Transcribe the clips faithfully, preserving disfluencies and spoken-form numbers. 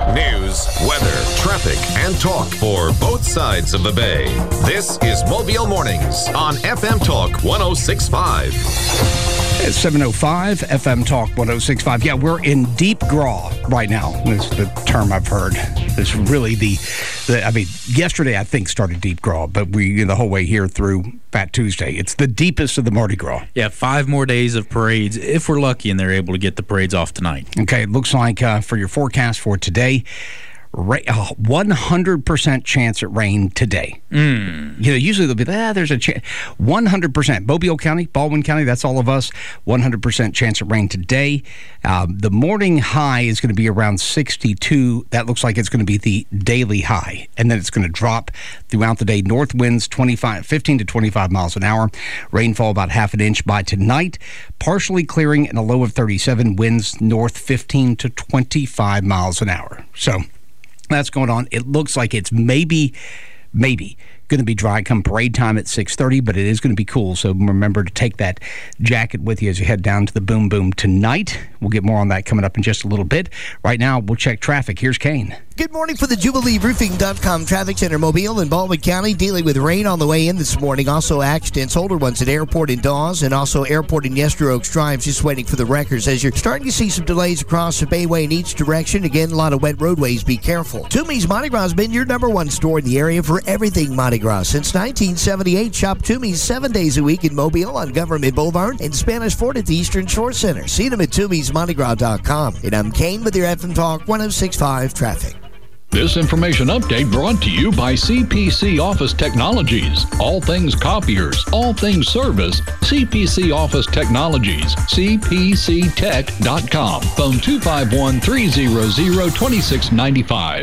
News, weather, traffic, and talk for both sides of the bay. This is Mobile Mornings on F M Talk one oh six point five. It's seven oh five, F M Talk one oh six point five. Yeah, we're in deep graw right now. That's the term I've heard. It's really the, the, I mean, yesterday I think started deep graw, but we, the whole way here through Fat Tuesday, it's the deepest of the Mardi Gras. Yeah, five more days of parades, if we're lucky and they're able to get the parades off tonight. Okay, it looks like uh, for your forecast for today, Ra- uh, one hundred percent chance at rain today. Mm. You know, usually they'll be, ah, there's a chance. one hundred percent. Mobile County, Baldwin County, that's all of us. one hundred percent chance at rain today. Um, the morning high is going to be around sixty-two. That looks like it's going to be the daily high. And then it's going to drop throughout the day. North winds twenty-five, fifteen to twenty-five miles an hour. Rainfall about half an inch by tonight. Partially clearing and a low of thirty-seven. Winds north fifteen to twenty-five miles an hour. So that's going on. It looks like it's maybe, maybe going to be dry come parade time at six thirty, but it is going to be cool. So remember to take that jacket with you as you head down to the Boom Boom tonight. We'll get more on that coming up in just a little bit. Right now, we'll check traffic. Here's Kane. Good morning for the Jubilee Roofing dot com Traffic Center. Mobile and Baldwin County dealing with rain on the way in this morning. Also accidents, older ones at Airport in Dawes and also Airport in Yester Oaks Drive. Just waiting for the records as you're starting to see some delays across the Bayway in each direction. Again, a lot of wet roadways. Be careful. Toomey's Mardi Gras has been your number one store in the area for everything Mardi Gras. Since nineteen seventy-eight, shop Toomey's seven days a week in Mobile on Government Boulevard and Spanish Fort at the Eastern Shore Center. See them at Toomey's Mardi Gras dot com. And I'm Kane with your F M Talk one oh six point five traffic. This information update brought to you by C P C Office Technologies. All things copiers, all things service, C P C Office Technologies, C P C tech dot com. Phone two five one, three hundred, twenty-six ninety-five.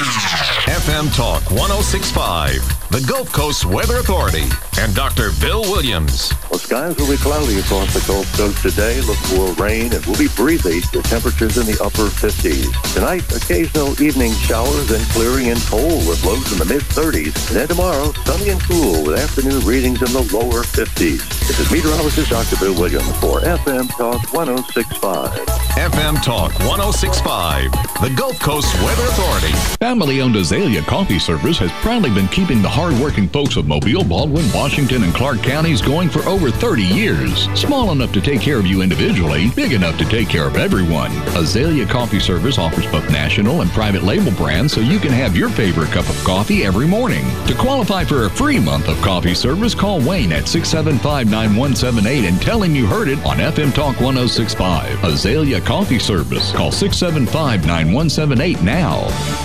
F M Talk one oh six point five, the Gulf Coast Weather Authority, and Doctor Bill Williams. Well, skies will be cloudy across the Gulf Coast today. Look for rain. It will be breezy. The temperatures in the upper fifties. Tonight, occasional evening showers and clearing and cold with lows in the mid-thirties. And then tomorrow, sunny and cool with afternoon readings in the lower fifties. This is meteorologist Doctor Bill Williams for F M Talk one oh six point five. F M Talk one oh six point five, the Gulf Coast Weather Authority. Family-owned Azalea Coffee Service has proudly been keeping the hard-working folks of Mobile, Baldwin, Washington, and Clark counties going for over thirty years. Small enough to take care of you individually, big enough to take care of everyone. Azalea Coffee Service offers both national and private label brands so you can have your favorite cup of coffee every morning. To qualify for a free month of coffee service, call Wayne at six seven five, nine one seven eight and tell him you heard it on F M Talk one oh six point five. Azalea Coffee Service. Call six seven five, nine one seven eight now.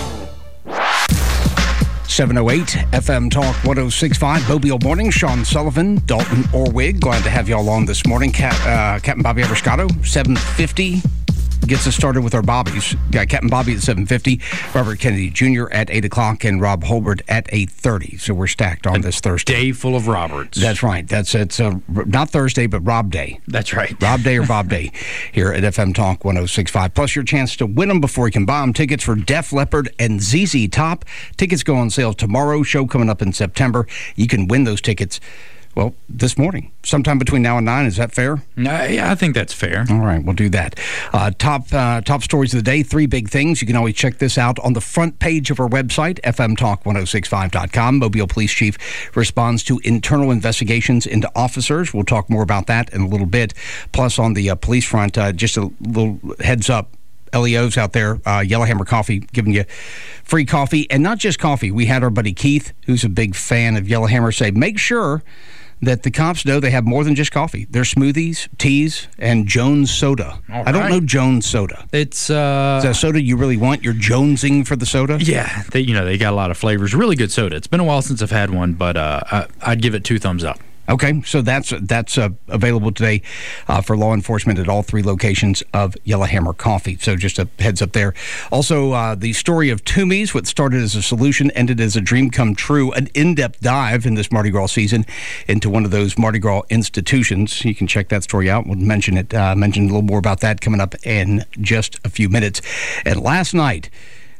seven oh eight, F M Talk one oh six point five, Mobile Morning. Sean Sullivan, Dalton Orwig. Glad to have you all on this morning. Cap, uh, Captain Bobby Everscotto, seven fifty. Gets us started with our Bobbies. Got Captain Bobby at seven fifty, Robert Kennedy Junior at eight o'clock, and Rob Holbert at eight thirty. So we're stacked on A this Thursday. Day full of Roberts. That's right. That's it's uh, not Thursday, but Rob Day. That's right. Rob Day or Bob Day here at F M Talk one oh six point five. Plus your chance to win them before you can buy them. Tickets for Def Leppard and Z Z Top. Tickets go on sale tomorrow. Show coming up in September. You can win those tickets, well, this morning, sometime between now and nine. Is that fair? Uh, yeah, I think that's fair. All right, we'll do that. Uh, top uh, top stories of the day, three big things. You can always check this out on the front page of our website, F M Talk one oh six point five dot com. Mobile Police Chief responds to internal investigations into officers. We'll talk more about that in a little bit. Plus, on the uh, police front, uh, just a little heads up. L E Os out there, uh, Yellowhammer Coffee, giving you free coffee. And not just coffee. We had our buddy Keith, who's a big fan of Yellowhammer, say, make sure that the cops know they have more than just coffee. There's smoothies, teas, and Jones soda. All I don't right. know Jones soda. It's uh, Is that soda you really want? You're jonesing for the soda? Yeah, they, you know, they got a lot of flavors. Really good soda. It's been a while since I've had one, but uh, I, I'd give it two thumbs up. Okay, so that's that's uh, available today uh, for law enforcement at all three locations of Yellowhammer Coffee. So just a heads up there. Also, uh, the story of Toomey's, what started as a solution, ended as a dream come true. An in-depth dive in this Mardi Gras season into one of those Mardi Gras institutions. You can check that story out. We'll mention it. Uh, mention a little more about that coming up in just a few minutes. And last night,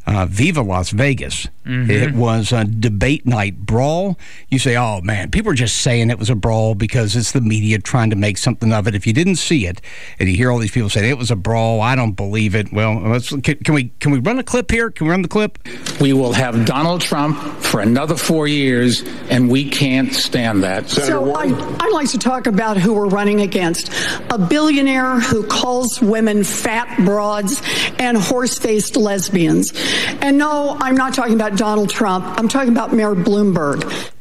uh, Viva Las Vegas. Mm-hmm. It was a debate night brawl. You say, oh, man, people are just saying it was a brawl because it's the media trying to make something of it. If you didn't see it, and you hear all these people say it was a brawl, I don't believe it. Well, let's can, can we can we run a clip here? Can we run the clip? We will have Donald Trump for another four years, and we can't stand that. So I, I'd like to talk about who we're running against. A billionaire who calls women fat broads and horse-faced lesbians. And no, I'm not talking about Donald Trump. I'm talking about Mayor Bloomberg.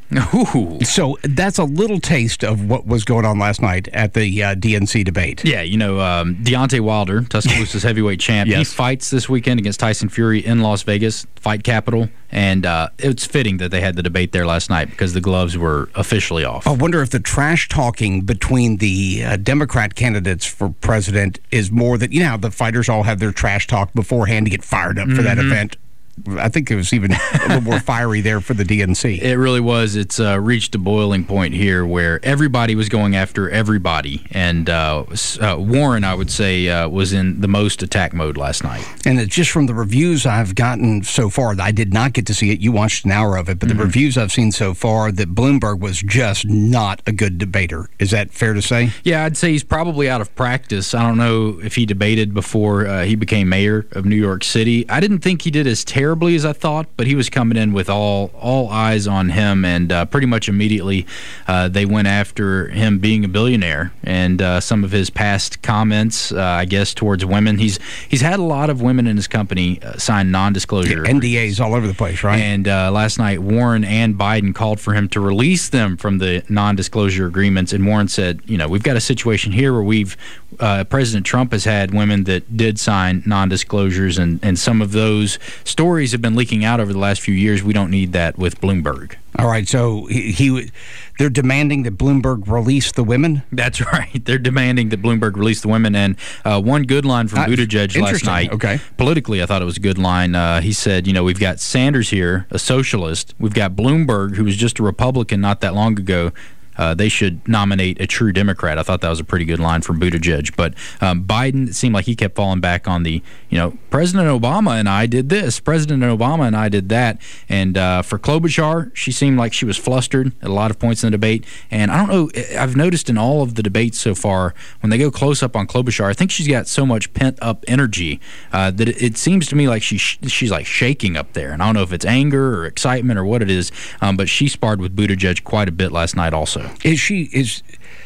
Ooh. So that's a little taste of what was going on last night at the uh, D N C debate. Yeah, you know, um, Deontay Wilder, Tuscaloosa's heavyweight champ, yes. He fights this weekend against Tyson Fury in Las Vegas, Fight Capital, and uh, it's fitting that they had the debate there last night because the gloves were officially off. I wonder if the trash talking between the uh, Democrat candidates for president is more that, you know, how the fighters all have their trash talk beforehand to get fired up for mm-hmm. that event. I think it was even a little more fiery there for the D N C. It really was. It's uh, reached a boiling point here where everybody was going after everybody. And uh, uh, Warren, I would say, uh, was in the most attack mode last night. And it's just from the reviews I've gotten so far, I did not get to see it. You watched an hour of it. But mm-hmm. the reviews I've seen so far, that Bloomberg was just not a good debater. Is that fair to say? Yeah, I'd say he's probably out of practice. I don't know if he debated before uh, he became mayor of New York City. I didn't think he did as terrible. terribly as I thought, but he was coming in with all all eyes on him, and uh, pretty much immediately uh, they went after him being a billionaire and uh, some of his past comments, uh, I guess, towards women. He's he's had a lot of women in his company uh, sign non-disclosure yeah, N D As all over the place, right? And uh, last night, Warren and Biden called for him to release them from the non-disclosure agreements, and Warren said, you know, we've got a situation here where we've uh, President Trump has had women that did sign non-disclosures, and, and some of those stories have been leaking out over the last few years. We don't need that with Bloomberg. All right, so he, he they're demanding that Bloomberg release the women? That's right. They're demanding that Bloomberg release the women. And uh, one good line from uh, Buttigieg last night. Okay. Politically, I thought it was a good line. Uh, he said, you know, we've got Sanders here, a socialist. We've got Bloomberg, who was just a Republican not that long ago. Uh, they should nominate a true Democrat. I thought that was a pretty good line from Buttigieg. But um, Biden, it seemed like he kept falling back on the, you know, President Obama and I did this, President Obama and I did that. And uh, for Klobuchar, she seemed like she was flustered at a lot of points in the debate. And I don't know, I've noticed in all of the debates so far, when they go close up on Klobuchar, I think she's got so much pent-up energy uh, that it, it seems to me like she, she's like shaking up there. And I don't know if it's anger or excitement or what it is, um, but she sparred with Buttigieg quite a bit last night also. Is she is,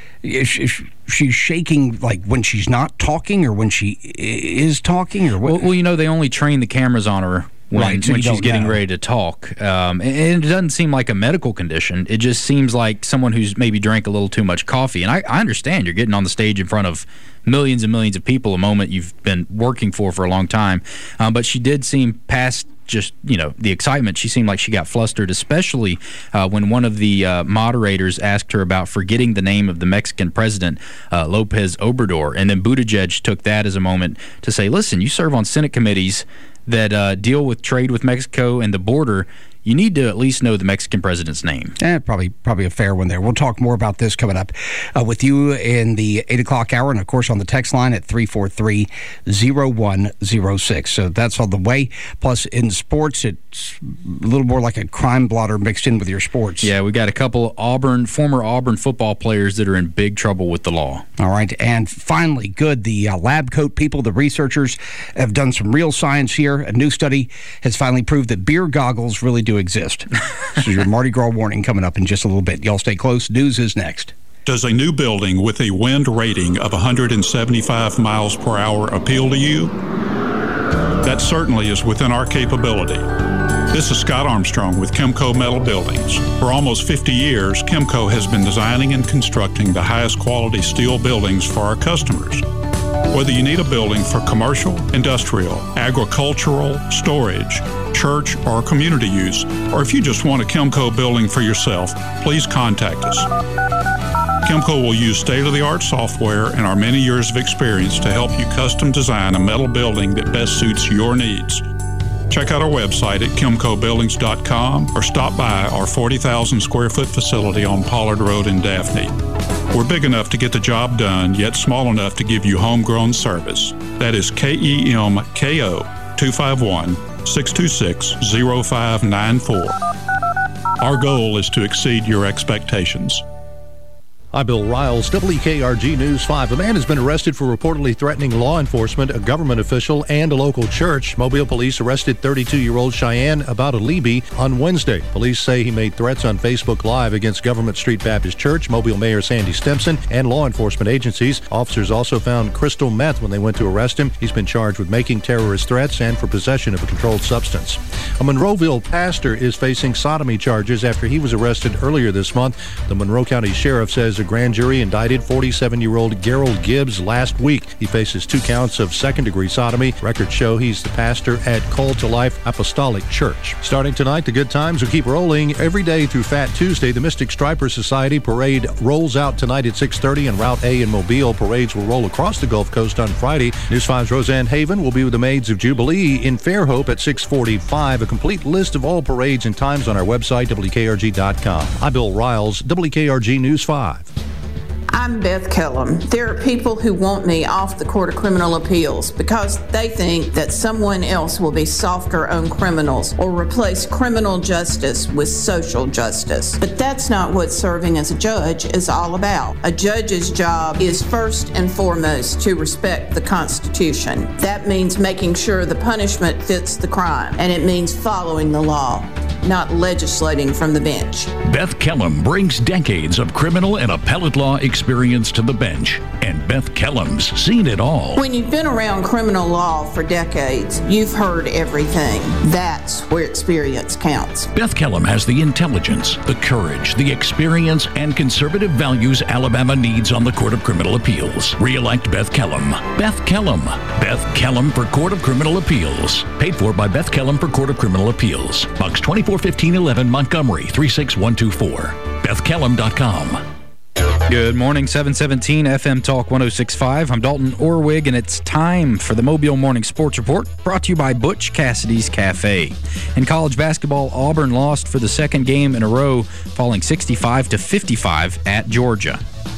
is she, is she shaking like when she's not talking or when she is talking or what? Well, well you know, they only train the cameras on her when, right, so when she's getting know. ready to talk. Um, and it doesn't seem like a medical condition. It just seems like someone who's maybe drank a little too much coffee. And I, I understand you're getting on the stage in front of millions and millions of people, a moment you've been working for for a long time. Um, but she did seem past just, you know, the excitement. She seemed like she got flustered, especially uh, when one of the uh, moderators asked her about forgetting the name of the Mexican president, uh, Lopez Obrador. And then Buttigieg took that as a moment to say, listen, you serve on Senate committees that uh, deal with trade with Mexico and the border. You need to at least know the Mexican president's name. Eh, probably probably a fair one there. We'll talk more about this coming up uh, with you in the eight o'clock hour, and, of course, on the text line at three four three, zero one zero six. So that's on the way. Plus, in sports, it's a little more like a crime blotter mixed in with your sports. Yeah, we got a couple Auburn, former Auburn football players that are in big trouble with the law. All right, and finally, good, the uh, lab coat people, the researchers, have done some real science here. A new study has finally proved that beer goggles really do exist. This is your Mardi Gras warning coming up in just a little bit. Y'all stay close. News is next. Does a new building with a wind rating of one hundred seventy-five miles per hour appeal to you? That certainly is within our capability. This is Scott Armstrong with Chemco Metal Buildings. For almost fifty years, Chemco has been designing and constructing the highest quality steel buildings for our customers. Whether you need a building for commercial, industrial, agricultural, storage, church, or community use, or if you just want a Chemco building for yourself, please contact us. Chemco will use state-of-the-art software and our many years of experience to help you custom design a metal building that best suits your needs. Check out our website at chemco buildings dot com or stop by our forty thousand square foot facility on Pollard Road in Daphne. We're big enough to get the job done, yet small enough to give you homegrown service. That is K E M K O two five one, six two six, zero five nine four. Our goal is to exceed your expectations. I'm Bill Riles, W K R G News five. A man has been arrested for reportedly threatening law enforcement, a government official, and a local church. Mobile police arrested thirty-two-year-old Cheyenne Abadalibi on Wednesday. Police say he made threats on Facebook Live against Government Street Baptist Church, Mobile Mayor Sandy Stimson, and law enforcement agencies. Officers also found crystal meth when they went to arrest him. He's been charged with making terrorist threats and for possession of a controlled substance. A Monroeville pastor is facing sodomy charges after he was arrested earlier this month. The Monroe County Sheriff says a grand jury indicted forty-seven-year-old Gerald Gibbs last week. He faces two counts of second-degree sodomy. Records show he's the pastor at Call to Life Apostolic Church. Starting tonight, the good times will keep rolling every day through Fat Tuesday. The Mystic Striper Society Parade rolls out tonight at six thirty on Route A in Mobile. Parades will roll across the Gulf Coast on Friday. News five's Roseanne Haven will be with the Maids of Jubilee in Fairhope at six forty-five. A complete list of all parades and times on our website, W K R G dot com. I'm Bill Riles, W K R G News five. I'm Beth Kellum. There are people who want me off the Court of Criminal Appeals because they think that someone else will be softer on criminals or replace criminal justice with social justice. But that's not what serving as a judge is all about. A judge's job is first and foremost to respect the Constitution. That means making sure the punishment fits the crime, and it means following the law, not legislating from the bench. Beth Kellum brings decades of criminal and appellate law experience to the bench, and Beth Kellum's seen it all. When you've been around criminal law for decades, you've heard everything. That's where experience counts. Beth Kellum has the intelligence, the courage, the experience, and conservative values Alabama needs on the Court of Criminal Appeals. Re-elect Beth Kellum. Beth Kellum. Beth Kellum for Court of Criminal Appeals. Paid for by Beth Kellum for Court of Criminal Appeals. Box twenty-four fifteen eleven Montgomery three six one two four. Beth Kellum dot com. Good morning, seven seventeen F M Talk one oh six point five. I'm Dalton Orwig, and it's time for the Mobile Morning Sports Report, brought to you by Butch Cassidy's Cafe. In college basketball, Auburn lost for the second game in a row, falling sixty-five to fifty-five at Georgia.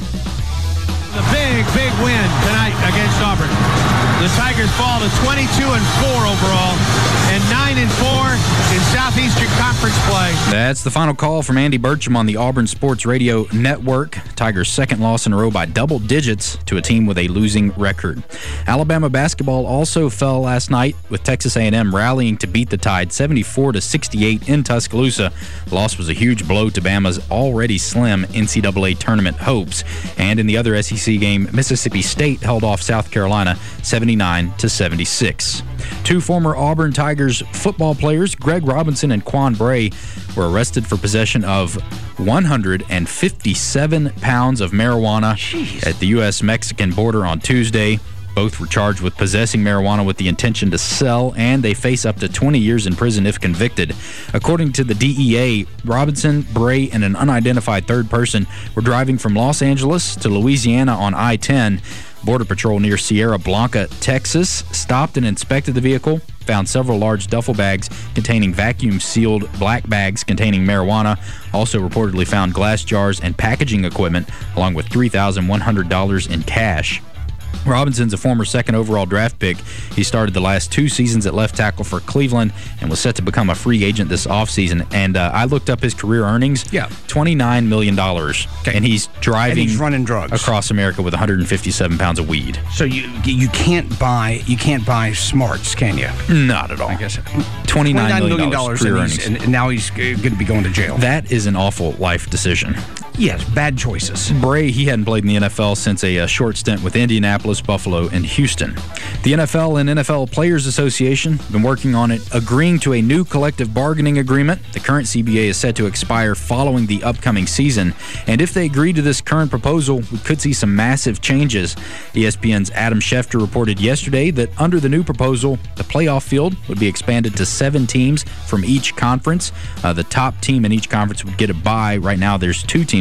A big, big win tonight against Auburn. The Tigers fall to twenty-two and four overall and nine and four in Southeastern Conference play. That's the final call from Andy Burcham on the Auburn Sports Radio Network. Tigers' second loss in a row by double digits to a team with a losing record. Alabama basketball also fell last night, with Texas A and M rallying to beat the Tide seventy-four to sixty-eight in Tuscaloosa. The loss was a huge blow to Bama's already slim N C double A tournament hopes. And in the other S E C game, Mississippi State held off South Carolina seventy-nine to seventy-six. Two former Auburn Tigers football players, Greg Robinson and Quan Bray, were arrested for possession of one hundred fifty-seven pounds of marijuana Jeez. At the U S Mexican border on Tuesday. Both were charged with possessing marijuana with the intention to sell, and they face up to twenty years in prison if convicted. According to the D E A, Robinson, Bray, and an unidentified third person were driving from Los Angeles to Louisiana on I ten. Border Patrol near Sierra Blanca, Texas, stopped and inspected the vehicle, found several large duffel bags containing vacuum-sealed black bags containing marijuana, also reportedly found glass jars and packaging equipment, along with three thousand one hundred dollars in cash. Robinson's a former second overall draft pick. He started the last two seasons at left tackle for Cleveland and was set to become a free agent this offseason. And uh, I looked up his career earnings. Yeah. twenty-nine million dollars. Okay. And he's driving and he's running drugs across America with one hundred fifty-seven pounds of weed. So you you can't buy you can't buy smarts, can you? Not at all. I guess twenty-nine million dollars career and, earnings. and now he's going to be going to jail. That is an awful life decision. Yes, bad choices. Bray, he hadn't played in the N F L since a, a short stint with Indianapolis, Buffalo, and Houston. The N F L and N F L Players Association have been working on it, agreeing to a new collective bargaining agreement. The current C B A is set to expire following the upcoming season, and if they agree to this current proposal, we could see some massive changes. E S P N's Adam Schefter reported yesterday that under the new proposal, the playoff field would be expanded to seven teams from each conference. Uh, the top team in each conference would get a bye. Right now, there's two teams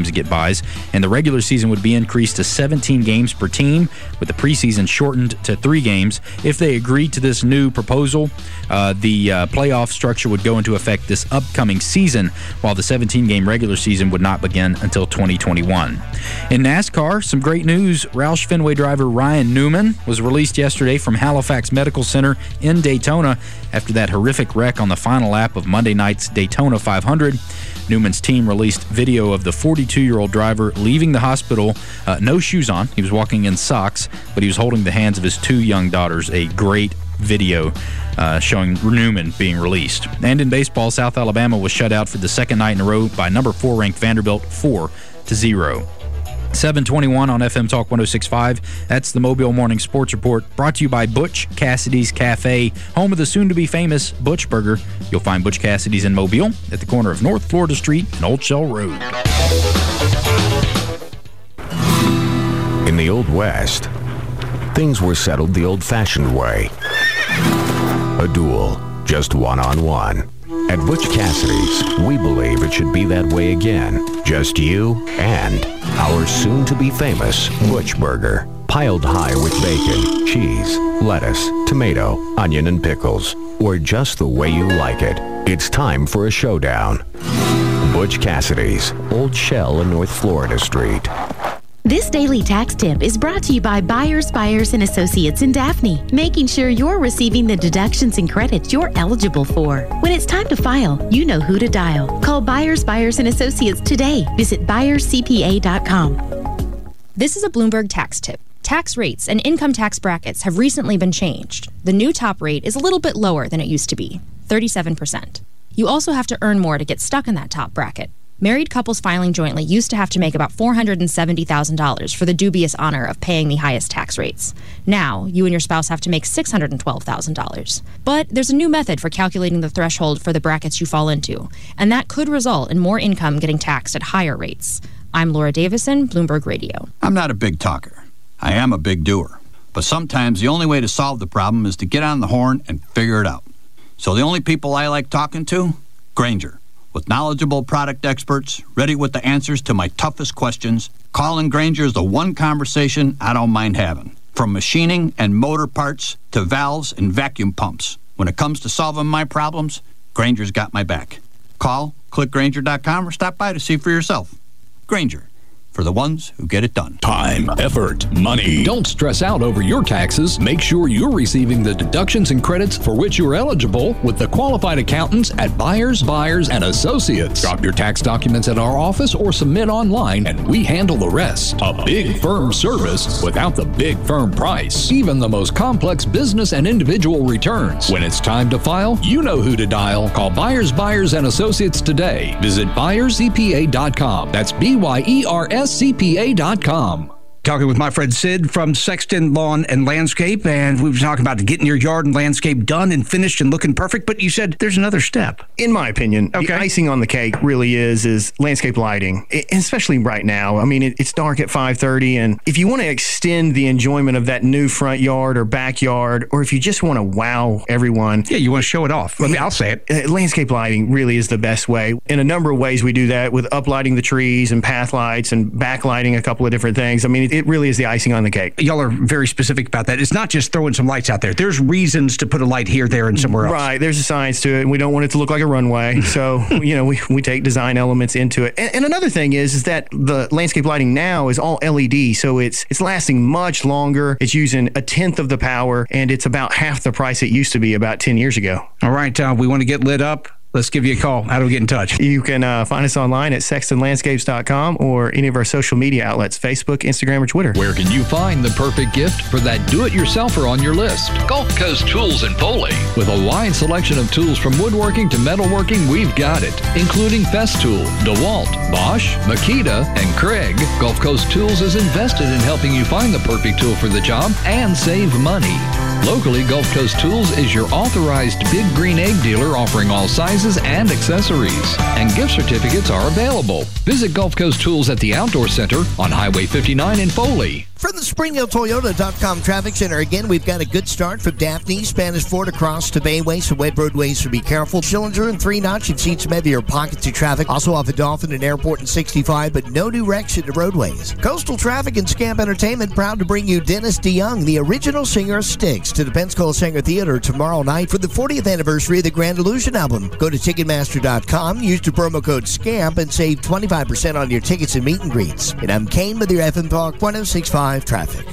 teams to get buys, and the regular season would be increased to seventeen games per team, with the preseason shortened to three games. If they agreed to this new proposal, uh, the uh, playoff structure would go into effect this upcoming season, while the seventeen-game regular season would not begin until twenty twenty-one. In NASCAR, some great news. Roush Fenway driver Ryan Newman was released yesterday from Halifax Medical Center in Daytona after that horrific wreck on the final lap of Monday night's Daytona five hundred. Newman's team released video of the forty-two-year-old driver leaving the hospital, uh, no shoes on. He was walking in socks, but he was holding the hands of his two young daughters. A great video uh, showing Newman being released. And in baseball, South Alabama was shut out for the second night in a row by number four ranked Vanderbilt, four to zero. seven twenty-one on F M Talk one oh six point five. That's the Mobile Morning Sports Report, brought to you by Butch Cassidy's Cafe, home of the soon-to-be-famous Butch Burger. You'll find Butch Cassidy's in Mobile at the corner of North Florida Street and Old Shell Road. In the Old West, things were settled the old-fashioned way. A duel, just one-on-one. At Butch Cassidy's, we believe it should be that way again. Just you and our soon-to-be-famous Butch Burger. Piled high with bacon, cheese, lettuce, tomato, onion, and pickles. Or just the way you like it. It's time for a showdown. Butch Cassidy's, Old Shell and North Florida Street. This daily tax tip is brought to you by Byers, Byers and Associates in Daphne, making sure you're receiving the deductions and credits you're eligible for. When it's time to file, you know who to dial. Call Byers, Byers and Associates today. Visit Byers C P A dot com. This is a Bloomberg tax tip. Tax rates and income tax brackets have recently been changed. The new top rate is a little bit lower than it used to be, thirty-seven percent. You also have to earn more to get stuck in that top bracket. Married couples filing jointly used to have to make about four hundred seventy thousand dollars for the dubious honor of paying the highest tax rates. Now, you and your spouse have to make six hundred twelve thousand dollars. But there's a new method for calculating the threshold for the brackets you fall into, and that could result in more income getting taxed at higher rates. I'm Laura Davison, Bloomberg Radio. I'm not a big talker. I am a big doer. But sometimes the only way to solve the problem is to get on the horn and figure it out. So the only people I like talking to? Grainger. With knowledgeable product experts, ready with the answers to my toughest questions, calling Grainger is the one conversation I don't mind having. From machining and motor parts to valves and vacuum pumps. When it comes to solving my problems, Grainger's got my back. Call, click Grainger dot com, or stop by to see for yourself. Grainger, for the ones who get it done. Time, effort, money. Don't stress out over your taxes. Make sure you're receiving the deductions and credits for which you're eligible with the qualified accountants at Byers, Byers and Associates. Drop your tax documents at our office or submit online, and we handle the rest. A big firm service without the big firm price. Even the most complex business and individual returns. When it's time to file, you know who to dial. Call Byers, Byers and Associates today. Visit Byers C P A dot com. That's B Y E R S C P A dot com. Talking with my friend Sid from Sexton Lawn and Landscape, and we were talking about getting your yard and landscape done and finished and looking perfect, but you said there's another step. In my opinion, okay. The icing on the cake really is is landscape lighting, it, especially right now. I mean, it, it's dark at five thirty, and if you want to extend the enjoyment of that new front yard or backyard, or if you just want to wow everyone. Yeah, you want to show it off. I mean, I'll say it. Uh, landscape lighting really is the best way. In a number of ways we do that, with uplighting the trees and path lights and backlighting a couple of different things. I mean, it, it really is the icing on the cake. Y'all are very specific about that. It's not just throwing some lights out there. There's reasons to put a light here, there, and somewhere else. Right. There's a science to it, and we don't want it to look like a runway. So, you know, we, we take design elements into it. And, and another thing is, is that the landscape lighting now is all L E D, so it's it's lasting much longer. It's using a tenth of the power, and it's about half the price it used to be about ten years ago. All right. Uh, we want to get lit up. Let's give you a call. How do we get in touch? You can uh, find us online at sexton landscapes dot com or any of our social media outlets, Facebook, Instagram, or Twitter. Where can you find the perfect gift for that do-it-yourselfer on your list? Gulf Coast Tools in Foley. With a wide selection of tools from woodworking to metalworking, we've got it, including Festool, DeWalt, Bosch, Makita, and Craig. Gulf Coast Tools is invested in helping you find the perfect tool for the job and save money. Locally, Gulf Coast Tools is your authorized Big Green Egg dealer, offering all sizes and accessories. And gift certificates are available. Visit Gulf Coast Tools at the Outdoor Center on Highway fifty-nine in Foley. From the Spring Hill Toyota dot com Traffic Center, again, we've got a good start from Daphne, Spanish Fort across to Bayway, so wet roadways, so be careful. Schillinger and Three Notch, you've seen some heavier pockets of traffic. Also off of Dolphin and Airport and sixty-five, but no new wrecks in the roadways. Coastal Traffic and Scamp Entertainment proud to bring you Dennis DeYoung, the original singer of Styx, to the Pensacola Singer Theater tomorrow night for the fortieth anniversary of the Grand Illusion album. Go to Ticketmaster dot com, use the promo code SCAMP, and save twenty-five percent on your tickets and meet and greets. And I'm Kane with your F M Talk one oh six point five Traffic.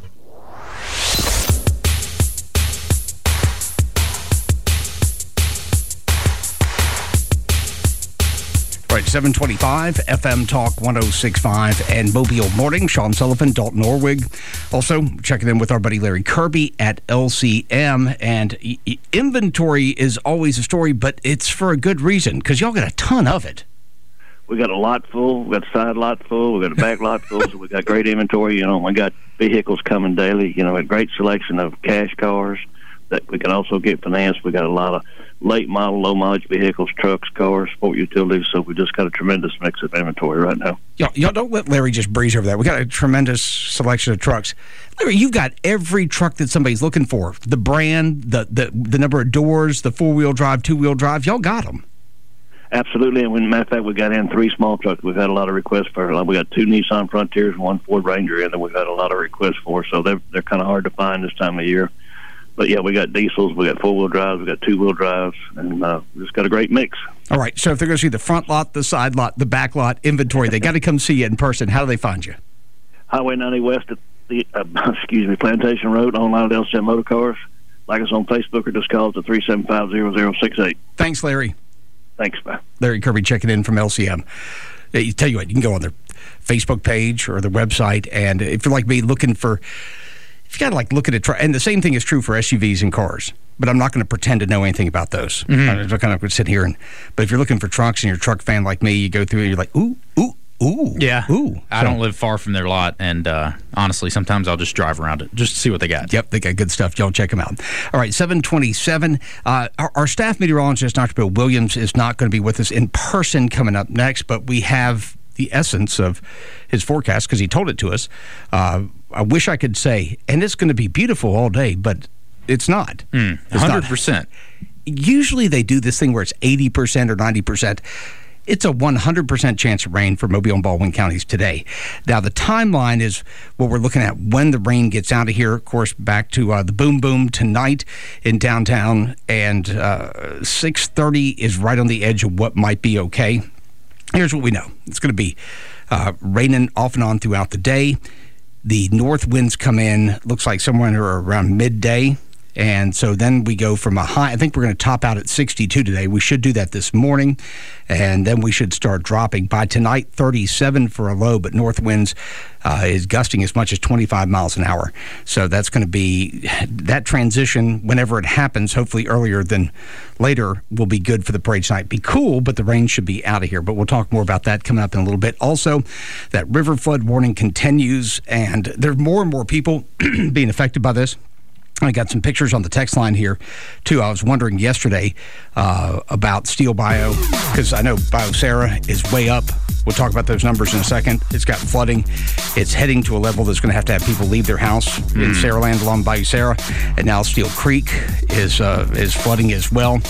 Right, seven twenty-five, F M Talk one oh six point five and Mobile Morning. Sean Sullivan, Dalton Orwig. Also, checking in with our buddy Larry Kirby at L C M. And e- e- inventory is always a story, but it's for a good reason, because y'all got a ton of it. We got a lot full. We got a side lot full. We got a back lot full. So we got great inventory. You know, we got vehicles coming daily. You know, a great selection of cash cars that we can also get financed. We got a lot of late model, low mileage vehicles, trucks, cars, sport utilities. So we just got a tremendous mix of inventory right now. Y'all, y'all don't let Larry just breeze over that. We got a tremendous selection of trucks. Larry, you've got every truck that somebody's looking for. The brand, the the, the number of doors, the four-wheel drive, two-wheel drive. Y'all got them. Absolutely, and when, matter of fact, we got in three small trucks. We've had a lot of requests for. Like, we got two Nissan Frontiers and one Ford Ranger in that we've had a lot of requests for. So they're they're kind of hard to find this time of year. But yeah, we got diesels, we got four wheel drives, we got two wheel drives, and uh, we just got a great mix. All right. So if they're going to see the front lot, the side lot, the back lot, inventory, they got to come see you in person. How do they find you? Highway ninety West at the uh, excuse me Plantation Road, online at L C M Motor Cars. Like us on Facebook or just call us at three seven five, zero zero six eight. Thanks, Larry. Thanks, man. Larry Kirby checking in from L C M. You tell you what, you can go on their Facebook page or their website, and if you're like me looking for, if you got to like look at it, and the same thing is true for S U Vs and cars, but I'm not going to pretend to know anything about those. Mm-hmm. I'm just kind of going to sit here and, but if you're looking for trucks and you're a truck fan like me, you go through it, you're like, ooh, ooh, ooh. Yeah. Ooh. I So- don't live far from their lot, and uh, honestly, sometimes I'll just drive around it just to see what they got. Yep, they got good stuff. Y'all check them out. All right, seven twenty-seven. Uh, our, our staff meteorologist, Doctor Bill Williams, is not going to be with us in person coming up next, but we have the essence of his forecast because he told it to us. Uh, I wish I could say, and it's going to be beautiful all day, but it's not. Mm, It's one not. hundred percent. Usually they do this thing where it's eighty percent or ninety percent. It's a one hundred percent chance of rain for Mobile and Baldwin counties today. Now, the timeline is what we're looking at when the rain gets out of here. Of course, back to uh, the Boom Boom tonight in downtown, and uh, six thirty is right on the edge of what might be okay. Here's what we know. It's going to be uh, raining off and on throughout the day. The north winds come in, looks like somewhere around midday. And so then we go from a high, I think we're going to top out at sixty-two today. We should do that this morning. And then we should start dropping. By tonight, thirty-seven for a low, but north winds uh, is gusting as much as twenty-five miles an hour. So that's going to be, that transition, whenever it happens, hopefully earlier than later, will be good for the parade tonight. Be cool, but the rain should be out of here. But we'll talk more about that coming up in a little bit. Also, that river flood warning continues, and there are more and more people being affected by this. I got some pictures on the text line here, too. I was wondering yesterday uh, about Steel Bio, because I know Biosera is way up. We'll talk about those numbers in a second. It's got flooding. It's heading to a level that's going to have to have people leave their house mm. in Saraland along Biosera. And now Steel Creek is uh, is flooding as well.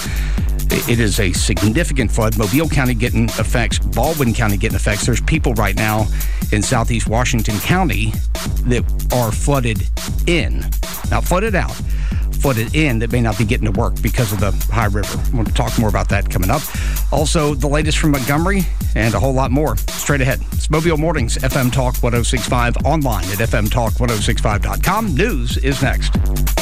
It is a significant flood. Mobile County getting effects. Baldwin County getting effects. There's people right now in southeast Washington County that are flooded in. Not flooded out. Flooded in that may not be getting to work because of the high river. We'll talk more about that coming up. Also, the latest from Montgomery and a whole lot more straight ahead. It's Mobile Mornings, F M Talk one oh six point five, online at f m talk one oh six five dot com. News is next.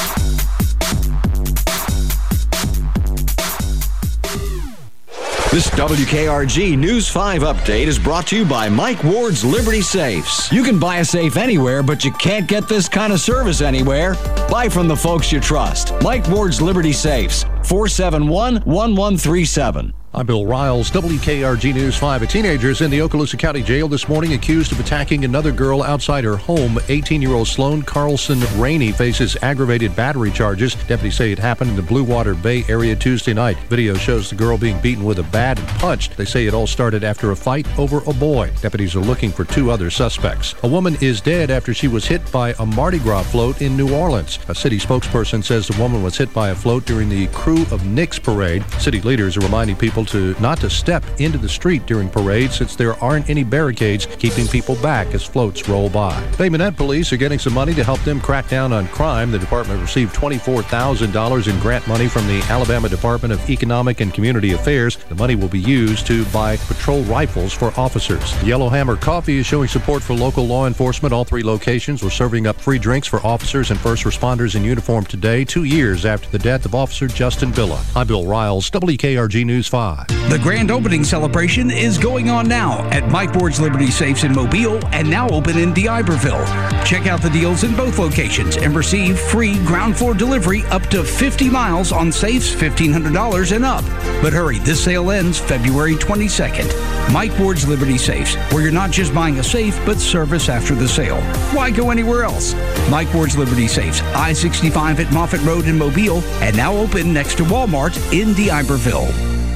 This W K R G News five update is brought to you by Mike Ward's Liberty Safes. You can buy a safe anywhere, but you can't get this kind of service anywhere. Buy from the folks you trust. Mike Ward's Liberty Safes, four seven one, one one three seven. I'm Bill Riles, W K R G News five. A teenager is in the Okaloosa County Jail this morning accused of attacking another girl outside her home. eighteen-year-old Sloan Carlson Rainey faces aggravated battery charges. Deputies say it happened in the Blue Water Bay area Tuesday night. Video shows the girl being beaten with a bat and punched. They say it all started after a fight over a boy. Deputies are looking for two other suspects. A woman is dead after she was hit by a Mardi Gras float in New Orleans. A city spokesperson says the woman was hit by a float during the Crew of Nix parade. City leaders are reminding people to not to step into the street during parades since there aren't any barricades keeping people back as floats roll by. Bay Minette police are getting some money to help them crack down on crime. The department received twenty-four thousand dollars in grant money from the Alabama Department of Economic and Community Affairs. The money will be used to buy patrol rifles for officers. Yellowhammer Coffee is showing support for local law enforcement. All three locations were serving up free drinks for officers and first responders in uniform today, two years after the death of Officer Justin Villa. I'm Bill Riles, W K R G News five. The grand opening celebration is going on now at Mike Ward's Liberty Safes in Mobile and now open in D'Iberville. Check out the deals in both locations and receive free ground floor delivery up to fifty miles on safes fifteen hundred dollars and up. But hurry, this sale ends February twenty-second. Mike Ward's Liberty Safes, where you're not just buying a safe, but service after the sale. Why go anywhere else? Mike Ward's Liberty Safes, I sixty-five at Moffett Road in Mobile, and now open next to Walmart in D'Iberville.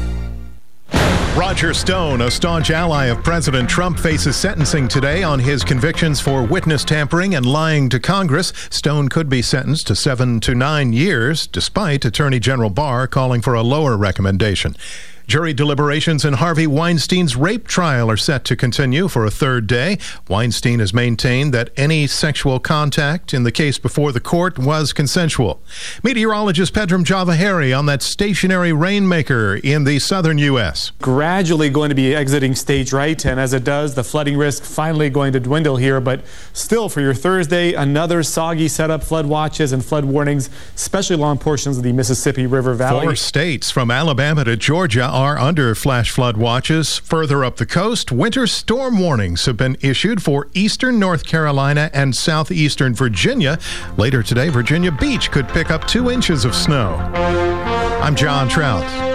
Roger Stone, a staunch ally of President Trump, faces sentencing today on his convictions for witness tampering and lying to Congress. Stone could be sentenced to seven to nine years, despite Attorney General Barr calling for a lower recommendation. Jury deliberations in Harvey Weinstein's rape trial are set to continue for a third day. Weinstein has maintained that any sexual contact in the case before the court was consensual. Meteorologist Pedram Javaheri on that stationary rainmaker in the southern U S Gradually going to be exiting stage right, and as it does, the flooding risk finally going to dwindle here. But still, for your Thursday, another soggy setup, flood watches and flood warnings, especially along portions of the Mississippi River Valley. Four states from Alabama to Georgia are under flash flood watches. Further up the coast, winter storm warnings have been issued for eastern North Carolina and southeastern Virginia. Later today, Virginia Beach could pick up two inches of snow. I'm John Trout.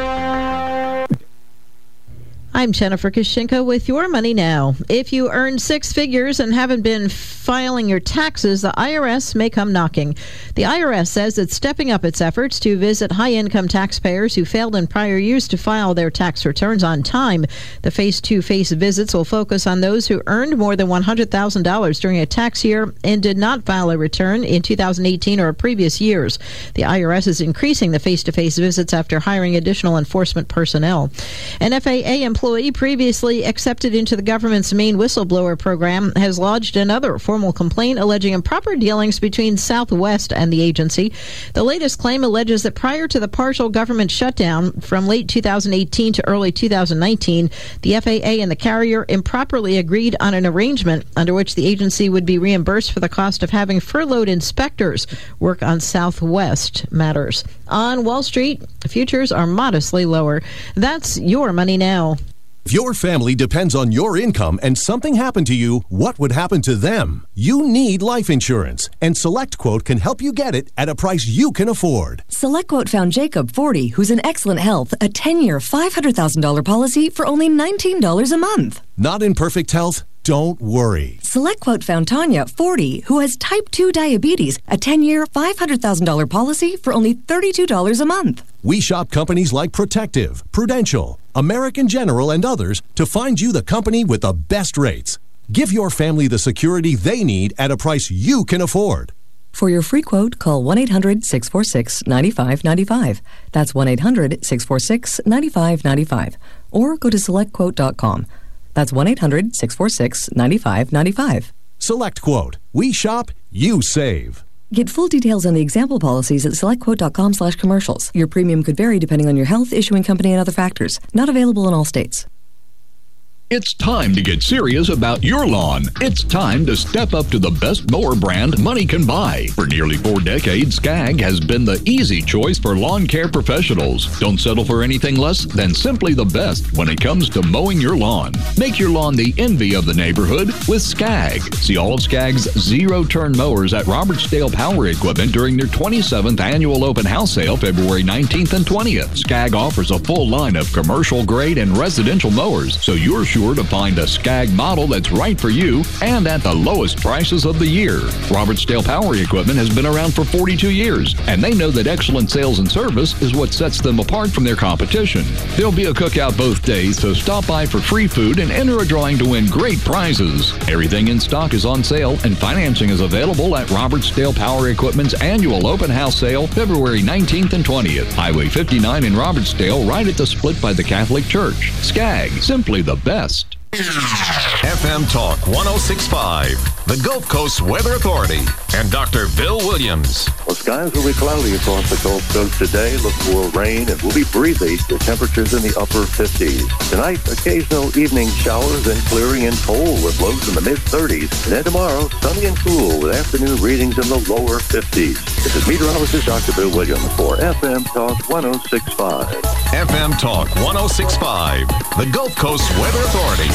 I'm Jennifer Kashinka with Your Money Now. If you earn six figures and haven't been filing your taxes, the I R S may come knocking. The I R S says it's stepping up its efforts to visit high-income taxpayers who failed in prior years to file their tax returns on time. The face-to-face visits will focus on those who earned more than one hundred thousand dollars during a tax year and did not file a return in two thousand eighteen or previous years. The I R S is increasing the face-to-face visits after hiring additional enforcement personnel. An F A A employee previously accepted into the government's main whistleblower program has lodged another formal complaint alleging improper dealings between Southwest and the agency. The latest claim alleges that prior to the partial government shutdown from late two thousand eighteen to early two thousand nineteen, the F A A and the carrier improperly agreed on an arrangement under which the agency would be reimbursed for the cost of having furloughed inspectors work on Southwest matters. On Wall Street, futures are modestly lower. That's Your Money Now. If your family depends on your income and something happened to you, what would happen to them? You need life insurance, and SelectQuote can help you get it at a price you can afford. SelectQuote found Jacob, forty, who's in excellent health, a ten-year, five hundred thousand dollars policy for only nineteen dollars a month. Not in perfect health? Don't worry. SelectQuote found Tanya, forty, who has type two diabetes, a ten-year, five hundred thousand dollars policy for only thirty-two dollars a month. We shop companies like Protective, Prudential, American General, and others to find you the company with the best rates. Give your family the security they need at a price you can afford. For your free quote, call one eight hundred, six four six, nine five nine five. That's one eight hundred, six four six, nine five nine five. Or go to select quote dot com. That's one eight hundred, six four six, nine five nine five. SelectQuote. We shop, you save. Get full details on the example policies at selectquote.com slash commercials. Your premium could vary depending on your health, issuing company, and other factors. Not available in all states. It's time to get serious about your lawn. It's time to step up to the best mower brand money can buy. For nearly four decades, Skag has been the easy choice for lawn care professionals. Don't settle for anything less than simply the best when it comes to mowing your lawn. Make your lawn the envy of the neighborhood with Skag. See all of Skag's zero-turn mowers at Robertsdale Power Equipment during their twenty-seventh annual open house sale February nineteenth and twentieth. Skag offers a full line of commercial grade and residential mowers, so you're sure to find a Skag model that's right for you and at the lowest prices of the year. Robertsdale Power Equipment has been around for forty-two years, and they know that excellent sales and service is what sets them apart from their competition. There'll be a cookout both days, so stop by for free food and enter a drawing to win great prizes. Everything in stock is on sale, and financing is available at Robertsdale Power Equipment's annual open house sale February nineteenth and twentieth. Highway fifty-nine in Robertsdale, right at the split by the Catholic Church. Skag, simply the best. F M Talk one oh six point five, the Gulf Coast Weather Authority, and Doctor Bill Williams. Well, skies will be cloudy across the Gulf Coast today. Look for rain. It will be breezy. The temperatures in the upper fifties. Tonight, occasional evening showers and clearing and cold with lows in the mid-thirties. And then tomorrow, sunny and cool with afternoon readings in the lower fifties. This is meteorologist Doctor Bill Williams for F M Talk one oh six point five. F M Talk one oh six point five, the Gulf Coast Weather Authority.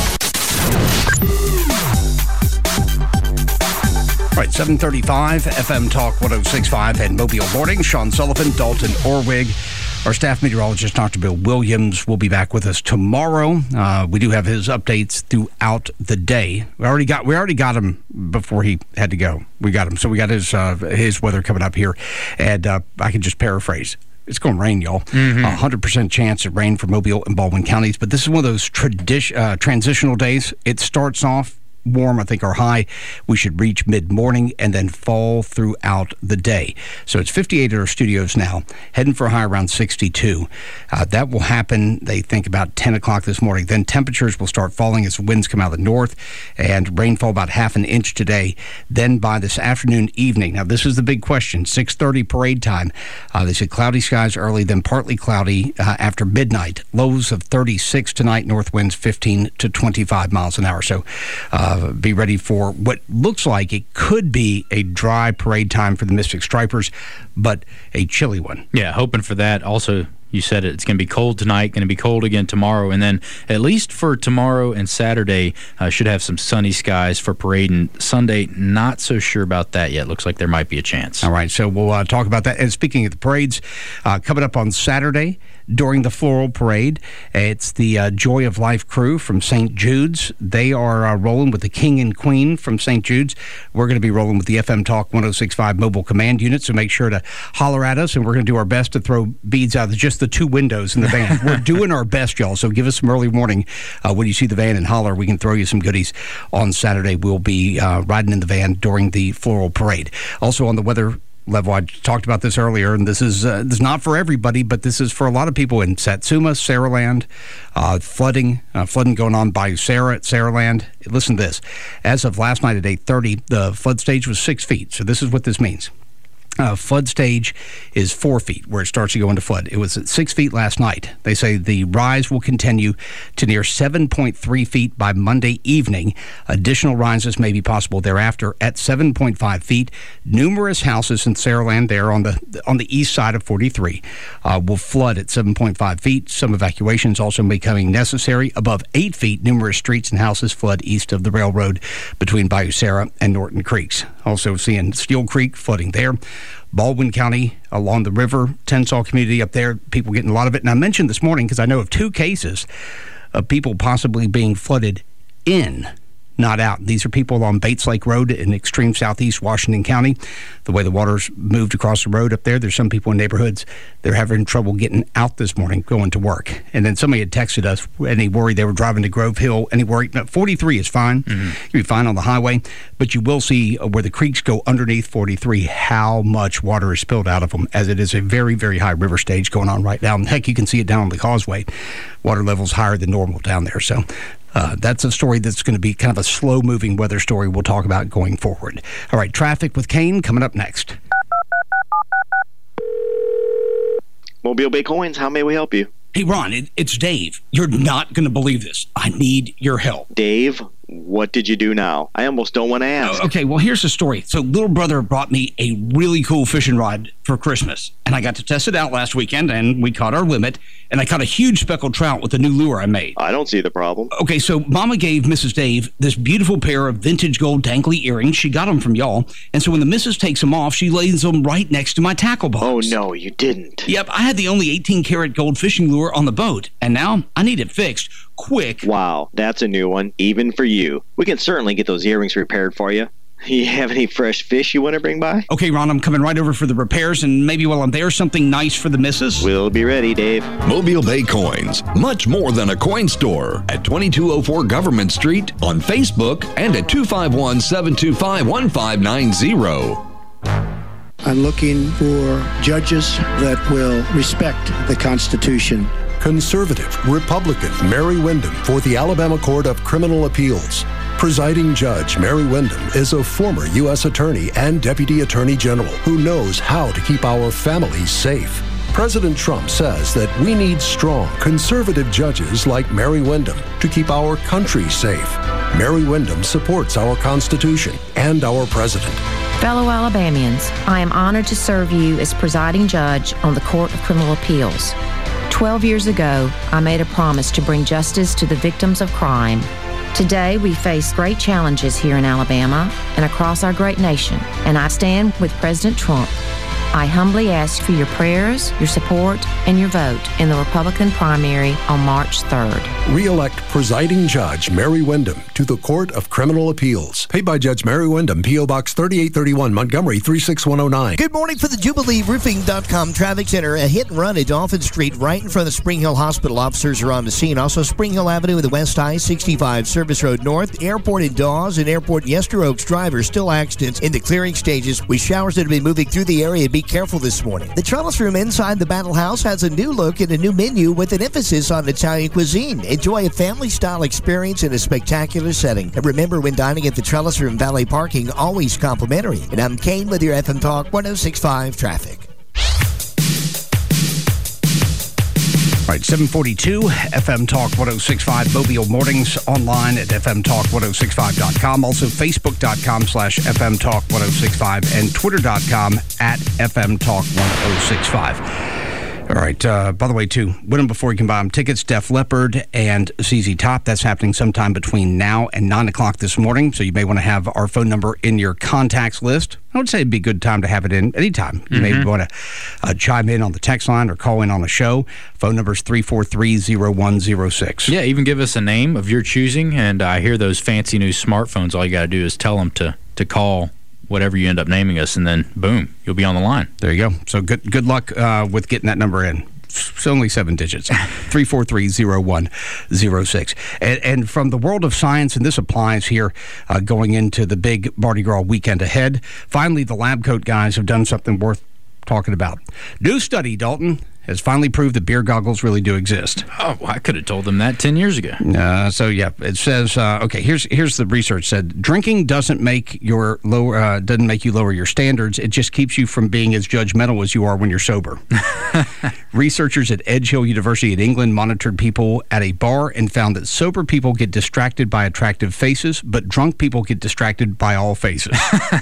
All right, seven thirty-five, F M Talk one oh six point five and Mobile Morning. Sean Sullivan, Dalton Orwig. Our staff meteorologist, Doctor Bill Williams, will be back with us tomorrow. Uh, we do have his updates throughout the day. We already got we already got him before he had to go. We got him. So we got his uh, his weather coming up here. And uh, I can just paraphrase. It's going to rain, y'all. Mm-hmm. one hundred percent chance of rain for Mobile and Baldwin counties. But this is one of those tradi- uh, transitional days. It starts off warm. I think our high, we should reach mid-morning and then fall throughout the day. So it's fifty-eight at our studios now, heading for a high around sixty-two. Uh, that will happen, they think, about ten o'clock this morning. Then temperatures will start falling as winds come out of the north, and rainfall about half an inch today. Then by this afternoon, evening. Now, this is the big question. six thirty parade time. Uh, they said cloudy skies early, then partly cloudy uh, after midnight. Lows of thirty-six tonight, north winds fifteen to twenty-five miles an hour. So, uh, Uh, be ready for what looks like it could be a dry parade time for the Mystic Stripers, but a chilly one. Yeah, hoping for that. Also, you said it, it's going to be cold tonight, going to be cold again tomorrow, and then at least for tomorrow and Saturday, uh, should have some sunny skies for parade. And Sunday, not so sure about that yet. Looks like there might be a chance. All right, so we'll uh, talk about that. And speaking of the parades, uh, coming up on Saturday, during the floral parade, it's the uh, Joy of Life crew from Saint Jude's. They are uh, rolling with the King and Queen from Saint Jude's. We're going to be rolling with the F M Talk one oh six point five mobile command unit, so make sure to holler at us, and we're going to do our best to throw beads out of just the two windows in the van. We're doing our best, y'all, so give us some early warning uh, when you see the van and holler. We can throw you some goodies on Saturday. We'll be uh, riding in the van during the floral parade. Also on the weather level, I talked about this earlier, and this is uh, this is not for everybody, but this is for a lot of people in Satsuma, Saraland, uh, flooding, uh, flooding going on by Sarah at Saraland. Listen to this. As of last night at eight thirty, the flood stage was six feet. So this is what this means. Uh, flood stage is four feet where it starts to go into flood. It was at six feet last night. They say the rise will continue to near seven point three feet by Monday evening. Additional rises may be possible thereafter at seven point five feet. Numerous houses in Saraland there on the on the east side of forty-three uh, will flood at seven point five feet. Some evacuations also becoming necessary. Above eight feet, numerous streets and houses flood east of the railroad between Bayou Sarah and Norton Creeks. Also seeing Steel Creek flooding there. Baldwin County along the river, Tensall community up there, people getting a lot of it. And I mentioned this morning because I know of two cases of people possibly being flooded in, not out. These are people along Bates Lake Road in extreme southeast Washington County. The way the water's moved across the road up there, there's some people in neighborhoods, they're having trouble getting out this morning, going to work. And then somebody had texted us, any worry they were driving to Grove Hill, any worry. No, forty-three is fine. Mm-hmm. You'll be fine on the highway, but you will see where the creeks go underneath forty-three, how much water is spilled out of them, as it is a very, very high river stage going on right now. And heck, you can see it down on the causeway. Water level's higher than normal down there. So Uh, that's a story that's going to be kind of a slow-moving weather story we'll talk about going forward. All right, traffic with Kane coming up next. Mobile Bay Coins, how may we help you? Hey, Ron, it, it's Dave. You're not going to believe this. I need your help. Dave, what did you do now? I almost don't want to ask. Okay, well, here's the story. So, little brother brought me a really cool fishing rod for Christmas, and I got to test it out last weekend, and we caught our limit, and I caught a huge speckled trout with the new lure I made. I don't see the problem. Okay, so Mama gave Missus Dave this beautiful pair of vintage gold dangly earrings. She got them from y'all, and so when the missus takes them off, she lays them right next to my tackle box. Oh, no, you didn't. Yep, I had the only eighteen karat gold fishing lure on the boat, and now I need it fixed quick. Wow, that's a new one, even for you. We can certainly get those earrings repaired for you. You have any fresh fish you want to bring by? Okay, Ron, I'm coming right over for the repairs, and maybe while I'm there, something nice for the missus. We'll be ready, Dave. Mobile Bay Coins, much more than a coin store, at twenty-two oh four Government Street, on Facebook, and at two five one, seven two five, one five nine zero. I'm looking for judges that will respect the Constitution. Conservative Republican Mary Windham for the Alabama Court of Criminal Appeals. Presiding Judge Mary Windham is a former U S attorney and deputy attorney general who knows how to keep our families safe. President Trump says that we need strong, conservative judges like Mary Windham to keep our country safe. Mary Windham supports our Constitution and our president. Fellow Alabamians, I am honored to serve you as presiding judge on the Court of Criminal Appeals. Twelve years ago, I made a promise to bring justice to the victims of crime. Today, we face great challenges here in Alabama and across our great nation, and I stand with President Trump. I humbly ask for your prayers, your support, and your vote in the Republican primary on March third. Re-elect Presiding Judge Mary Windham to the Court of Criminal Appeals. Paid by Judge Mary Windham, P O. Box thirty-eight thirty-one, Montgomery, three six one oh nine. Good morning for the Jubilee Roofing dot com Traffic Center. A hit and run at Dolphin Street right in front of Spring Hill Hospital. Officers are on the scene. Also, Spring Hill Avenue and the West I sixty-five Service Road North. Airport in Dawes and Airport in Yester Oaks drivers still accidents in the clearing stages with showers that have been moving through the area. Be careful this morning. The Trellis Room inside the Battle House has a new look and a new menu with an emphasis on Italian cuisine. Enjoy a family-style experience in a spectacular setting. And remember, when dining at the Trellis Room, valet parking always complimentary. And I'm Kane with your F M Talk one oh six point five traffic. All right, seven forty-two, F M Talk one oh six point five, Mobile Mornings, online at F M Talk one oh six point five dot com, also Facebook.com slash F M Talk one oh six point five, and Twitter.com at F M Talk one oh six point five. All right, uh, by the way, too, win them before you can buy them. Tickets, Def Leppard and Z Z Top. That's happening sometime between now and nine o'clock this morning, so you may want to have our phone number in your contacts list. I would say it'd be a good time to have it in anytime. You mm-hmm. may want to uh, chime in on the text line or call in on a show. Phone number is three four three, zero one zero six. Yeah, even give us a name of your choosing, and I hear those fancy new smartphones. All you got to do is tell them to, to call whatever you end up naming us, and then boom, you'll be on the line. There you go. So good good luck uh, with getting that number in. It's only seven digits, three four three, zero one zero six. And, and from the world of science, and this applies here uh, going into the big Mardi Gras weekend ahead, finally the lab coat guys have done something worth talking about. New study, Dalton, has finally proved that beer goggles really do exist. Oh, well, I could have told them that ten years ago. Uh, so, yeah, it says, uh, okay, here's here's the research said, drinking doesn't make your lower uh, doesn't make you lower your standards. It just keeps you from being as judgmental as you are when you're sober. Researchers at Edge Hill University in England monitored people at a bar and found that sober people get distracted by attractive faces, but drunk people get distracted by all faces.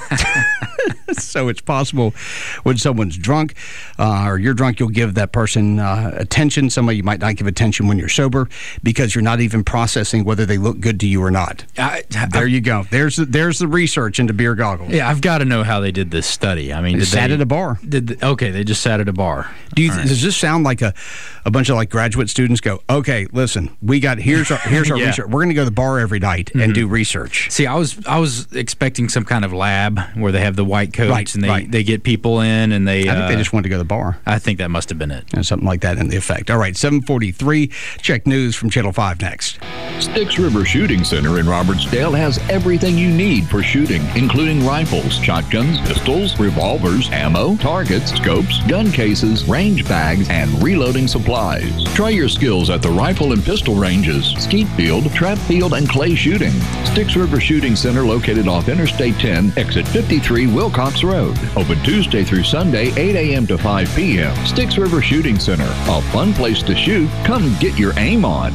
So it's possible when someone's drunk uh, or you're drunk, you'll give that person uh, attention. Somebody you might not give attention when you're sober because you're not even processing whether they look good to you or not. I, I, there you go. There's the, there's the research into beer goggles. Yeah, I've got to know how they did this study. I mean, they did sat they, at a bar. Did the, okay, they just sat at a bar. Do you, right. Does this sound like a, a bunch of like graduate students go, okay, listen, we got here's our here's our yeah. research. We're going to go to the bar every night mm-hmm. and do research. See, I was I was expecting some kind of lab where they have the white coats right, and they, right. they get people in and they. I think uh, they just wanted to go to the bar. I think that must have been it. And something like that in the effect. All right, seven forty-three. Check news from Channel five next. Styx River Shooting Center in Robertsdale has everything you need for shooting, including rifles, shotguns, pistols, revolvers, ammo, targets, scopes, gun cases, range bags, and reloading supplies. Try your skills at the rifle and pistol ranges, skeet field, trap field, and clay shooting. Styx River Shooting Center located off Interstate ten, exit fifty-three, Wilcox Road. Open Tuesday through Sunday, eight a.m. to five p.m. Styx River Shooting Center. A fun place to shoot. Come get your aim on.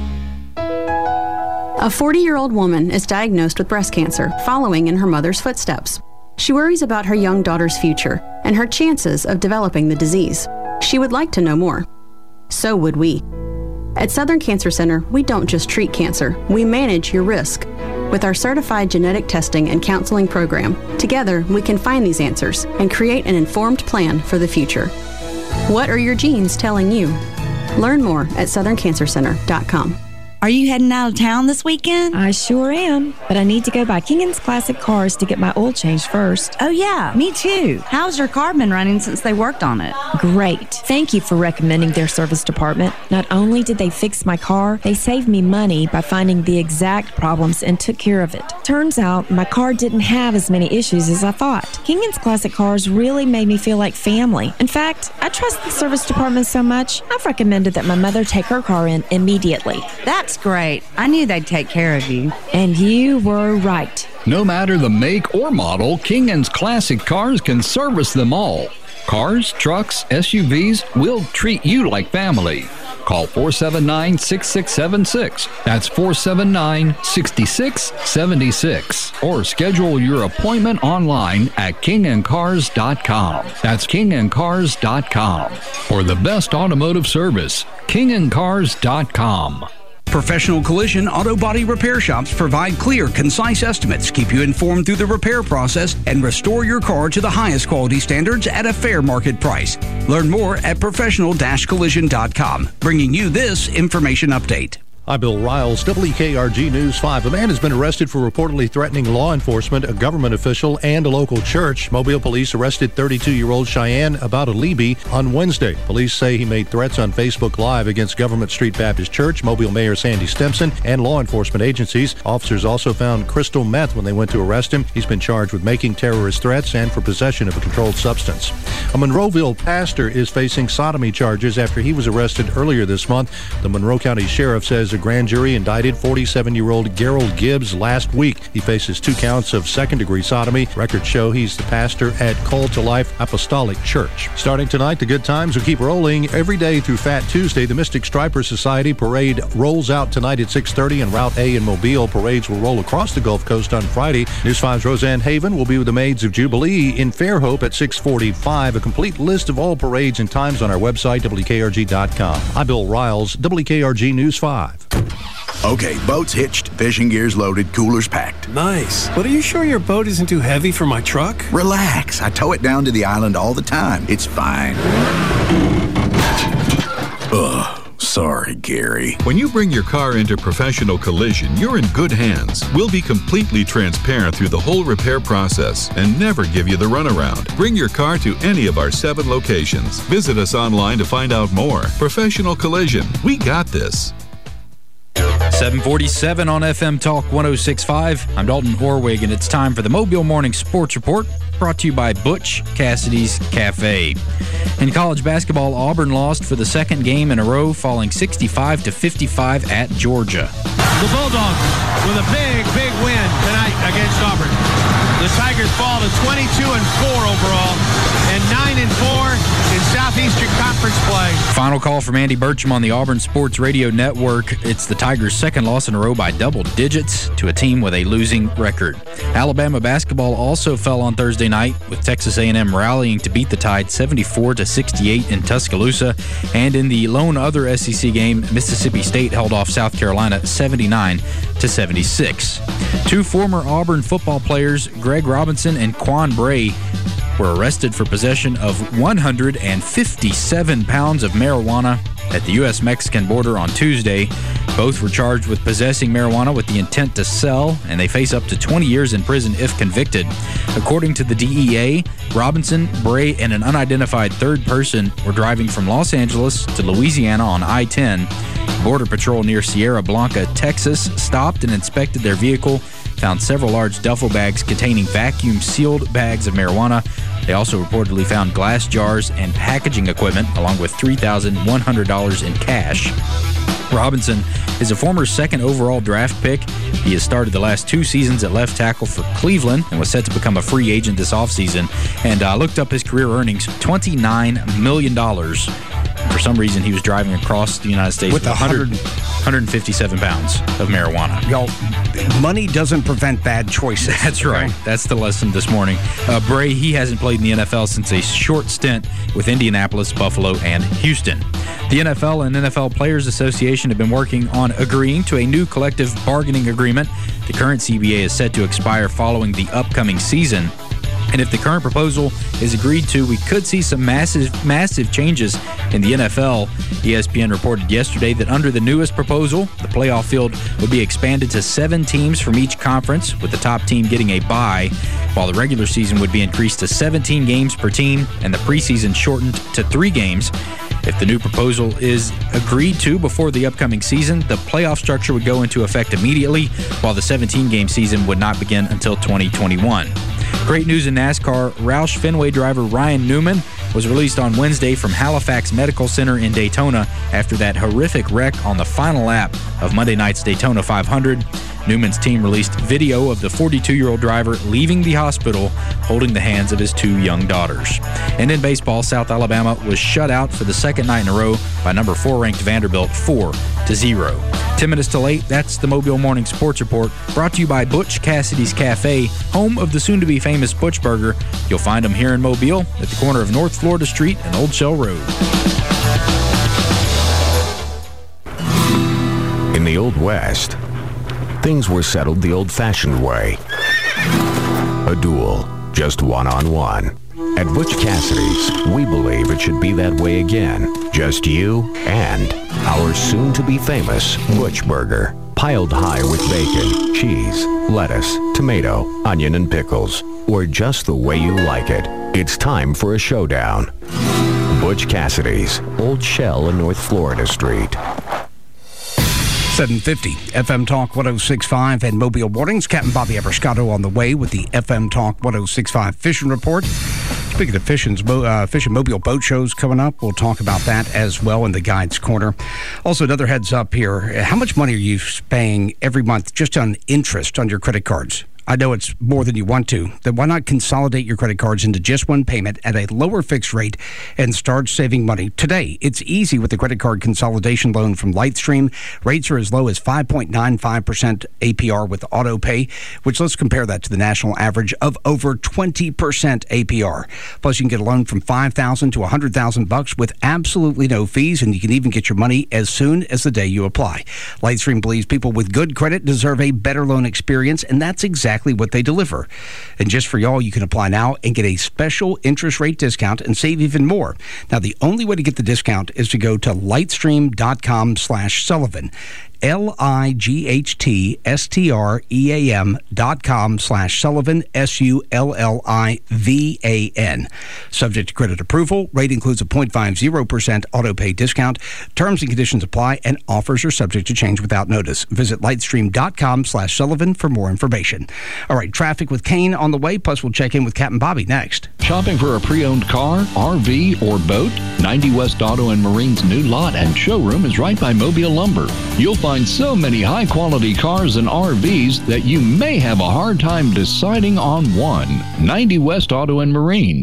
A forty-year-old woman is diagnosed with breast cancer, following in her mother's footsteps. She worries about her young daughter's future and her chances of developing the disease. She would like to know more. So would we. At Southern Cancer Center, we don't just treat cancer, we manage your risk. With our certified genetic testing and counseling program, together we can find these answers and create an informed plan for the future. What are your genes telling you? Learn more at southern cancer center dot com. Are you heading out of town this weekend? I sure am, but I need to go by King's Classic Cars to get my oil changed first. Oh yeah, me too. How's your car been running since they worked on it? Great. Thank you for recommending their service department. Not only did they fix my car, they saved me money by finding the exact problems and took care of it. Turns out my car didn't have as many issues as I thought. King's Classic Cars really made me feel like family. In fact, I trust the service department so much, I've recommended that my mother take her car in immediately. That's great. I knew they'd take care of you. And you were right. No matter the make or model, King's Classic Cars can service them all. Cars, trucks, S U Vs, we'll treat you like family. Call four seven nine, six six seven six. That's four seven nine, six six seven six. Or schedule your appointment online at king and cars dot com. That's king and cars dot com. For the best automotive service, king and cars dot com. Professional Collision Auto Body Repair Shops provide clear, concise estimates, keep you informed through the repair process, and restore your car to the highest quality standards at a fair market price. Learn more at professional collision dot com, bringing you this information update. I'm Bill Riles, W E K R G News five. A man has been arrested for reportedly threatening law enforcement, a government official, and a local church. Mobile police arrested thirty-two-year-old Cheyenne About-Alibi on Wednesday. Police say he made threats on Facebook Live against Government Street Baptist Church, Mobile Mayor Sandy Stimson, and law enforcement agencies. Officers also found crystal meth when they went to arrest him. He's been charged with making terrorist threats and for possession of a controlled substance. A Monroeville pastor is facing sodomy charges after he was arrested earlier this month. The Monroe County Sheriff says a grand jury indicted forty-seven-year-old Gerald Gibbs last week. He faces two counts of second-degree sodomy. Records show he's the pastor at Call to Life Apostolic Church. Starting tonight, the good times will keep rolling every day through Fat Tuesday. The Mystic Striper Society Parade rolls out tonight at six thirty, and Route A in Mobile. Parades will roll across the Gulf Coast on Friday. News five's Roseanne Haven will be with the Maids of Jubilee in Fairhope at six forty-five. A complete list of all parades and times on our website, W K R G dot com. I'm Bill Riles, W K R G News five. Okay, boat's hitched, fishing gear's loaded, coolers packed. Nice. But are you sure your boat isn't too heavy for my truck? Relax. I tow it down to the island all the time. It's fine. Ugh. Sorry, Gary. When you bring your car into Professional Collision, you're in good hands. We'll be completely transparent through the whole repair process and never give you the runaround. Bring your car to any of our seven locations. Visit us online to find out more. Professional Collision. We got this. seven forty-seven on F M Talk one oh six point five. I'm Dalton Orwig, and it's time for the Mobile Morning Sports Report, brought to you by Butch Cassidy's Cafe. In college basketball, Auburn lost for the second game in a row, falling sixty-five to fifty-five at Georgia. The Bulldogs with a big, big win tonight against Auburn. The Tigers fall to twenty-two and four overall and nine and four in Southeastern Conference play. Final call from Andy Burcham on the Auburn Sports Radio Network. It's the Tigers' second loss in a row by double digits to a team with a losing record. Alabama basketball also fell on Thursday night, with Texas A and M rallying to beat the Tide seventy-four to sixty-eight in Tuscaloosa. And in the lone other S E C game, Mississippi State held off South Carolina seventy-nine to seventy-six. Two former Auburn football players, Greg Robinson and Quan Bray, were arrested for possession of one hundred fifty-seven pounds of marijuana at the U S Mexican border on Tuesday. Both were charged with possessing marijuana with the intent to sell, and they face up to twenty years in prison if convicted. According to the D E A, Robinson, Bray, and an unidentified third person were driving from Los Angeles to Louisiana on I ten. Border Patrol near Sierra Blanca, Texas, stopped and inspected their vehicle, found several large duffel bags containing vacuum-sealed bags of marijuana. They also reportedly found glass jars and packaging equipment, along with three thousand one hundred dollars in cash. Robinson is a former second overall draft pick. He has started the last two seasons at left tackle for Cleveland and was set to become a free agent this offseason. And I uh, looked up his career earnings, twenty-nine million dollars. For some reason, he was driving across the United States with, with one hundred, one hundred fifty-seven pounds of marijuana. Y'all, money doesn't prevent bad choices. That's okay? right. That's the lesson this morning. Uh, Bray, he hasn't played in the N F L since a short stint with Indianapolis, Buffalo, and Houston. The N F L and N F L Players Association have been working on agreeing to a new collective bargaining agreement. The current C B A is set to expire following the upcoming season. And if the current proposal is agreed to, we could see some massive, massive changes in the N F L. E S P N reported yesterday that under the newest proposal, the playoff field would be expanded to seven teams from each conference, with the top team getting a bye, while the regular season would be increased to seventeen games per team and the preseason shortened to three games. If the new proposal is agreed to before the upcoming season, the playoff structure would go into effect immediately, while the seventeen-game season would not begin until twenty twenty-one. Great news in NASCAR. Roush Fenway driver Ryan Newman was released on Wednesday from Halifax Medical Center in Daytona after that horrific wreck on the final lap of Monday night's Daytona five hundred. Newman's team released video of the forty-two-year-old driver leaving the hospital holding the hands of his two young daughters. And in baseball, South Alabama was shut out for the second night in a row by number four-ranked Vanderbilt, four to zero. Ten minutes till eight, that's the Mobile Morning Sports Report, brought to you by Butch Cassidy's Cafe, home of the soon-to-be famous Butch Burger. You'll find them here in Mobile at the corner of North Florida Street and Old Shell Road. In the Old West, things were settled the old-fashioned way. A duel, just one-on-one. At Butch Cassidy's, we believe it should be that way again. Just you and our soon-to-be famous Butch Burger. Piled high with bacon, cheese, lettuce, tomato, onion, and pickles. Or just the way you like it. It's time for a showdown. Butch Cassidy's, Old Shell and North Florida Street. seven fifty F M Talk one oh six point five and Mobile Mornings. Captain Bobby Abrascato on the way with the F M Talk one oh six point five Fishing Report. Speaking of fishing, uh, fishing mobile boat shows coming up, we'll talk about that as well in the Guides Corner. Also, another heads up here. How much money are you paying every month just on interest on your credit cards? I know it's more than you want to. Then why not consolidate your credit cards into just one payment at a lower fixed rate and start saving money today? It's easy with the credit card consolidation loan from Lightstream. Rates are as low as five point nine five percent A P R with auto pay, which let's compare that to the national average of over twenty percent A P R. Plus, you can get a loan from five thousand dollars to one hundred thousand dollars with absolutely no fees, and you can even get your money as soon as the day you apply. Lightstream believes people with good credit deserve a better loan experience, and that's exactly what they deliver. And just for y'all, you can apply now and get a special interest rate discount and save even more. Now, the only way to get the discount is to go to lightstream.com slash Sullivan. L I G H T S T R E A M dot com slash Sullivan, S U L L I V A N. Subject to credit approval. Rate includes a zero point five zero percent auto pay discount. Terms and conditions apply, and offers are subject to change without notice. Visit lightstream.com slash Sullivan for more information. All right, traffic with Kane on the way, plus we'll check in with Captain Bobby next. Shopping for a pre-owned car, R V, or boat? ninety West Auto and Marine's new lot and showroom is right by Mobile Lumber. You'll find so many high-quality cars and R Vs that you may have a hard time deciding on one. ninety West Auto and Marine.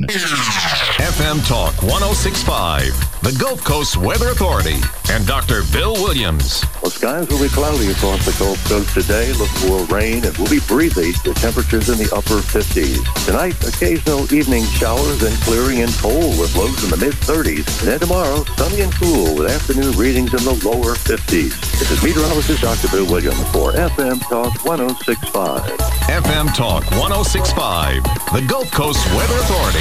F M Talk one oh six point five, the Gulf Coast Weather Authority, and Doctor Bill Williams. Well, skies will be cloudy across the Gulf Coast today. Look for rain. It will be breezy. The temperatures in the upper fifties. Tonight, occasional evening showers and clearing and cold with lows in the mid-thirties. And then tomorrow, sunny and cool with afternoon readings in the lower fifties. This is meteorologist Doctor Bill Williams for F M Talk one oh six point five. F M Talk one oh six point five, the Gulf Coast Weather Authority.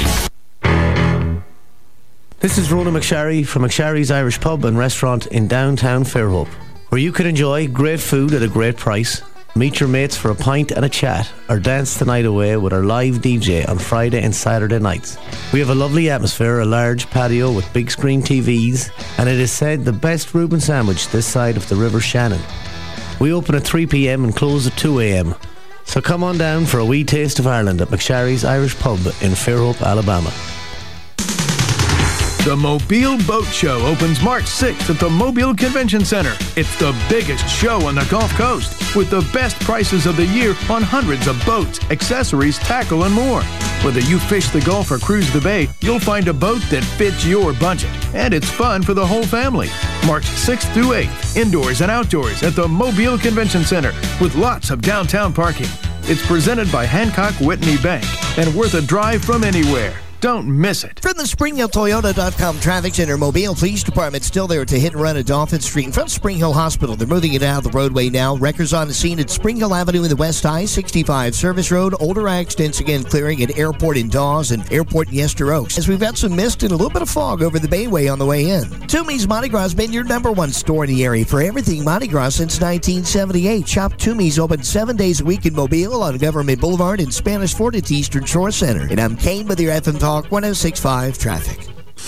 This is Rona McSharry from McSharry's Irish Pub and Restaurant in downtown Fairhope, where you can enjoy great food at a great price, meet your mates for a pint and a chat, or dance the night away with our live D J on Friday and Saturday nights. We have a lovely atmosphere, a large patio with big screen T Vs, and it is said the best Reuben sandwich this side of the River Shannon. We open at three p.m. and close at two a.m. So come on down for a wee taste of Ireland at McSharry's Irish Pub in Fairhope, Alabama. The Mobile Boat Show opens March sixth at the Mobile Convention Center. It's the biggest show on the Gulf Coast with the best prices of the year on hundreds of boats, accessories, tackle, and more. Whether you fish the Gulf or cruise the Bay, you'll find a boat that fits your budget. And it's fun for the whole family. March sixth through eighth, indoors and outdoors at the Mobile Convention Center with lots of downtown parking. It's presented by Hancock Whitney Bank and worth a drive from anywhere. Don't miss it. From the Spring Hill Toyota dot com Traffic Center, Mobile Police Department still there to hit and run at Dolphin Street in front of Spring Hill Hospital. They're moving it out of the roadway now. Wreckers on the scene at Spring Hill Avenue in the West I sixty-five Service Road. Older accidents again clearing at Airport in Dawes and Airport in Yester Oaks. As we've got some mist and a little bit of fog over the Bayway on the way in. Toomey's Mardi Gras has been your number one store in the area for everything Mardi Gras since nineteen seventy-eight. Shop Toomey's open seven days a week in Mobile on Government Boulevard in Spanish Fort at the Eastern Shore Center. And I'm Kane with your F M Talk one oh six point five traffic.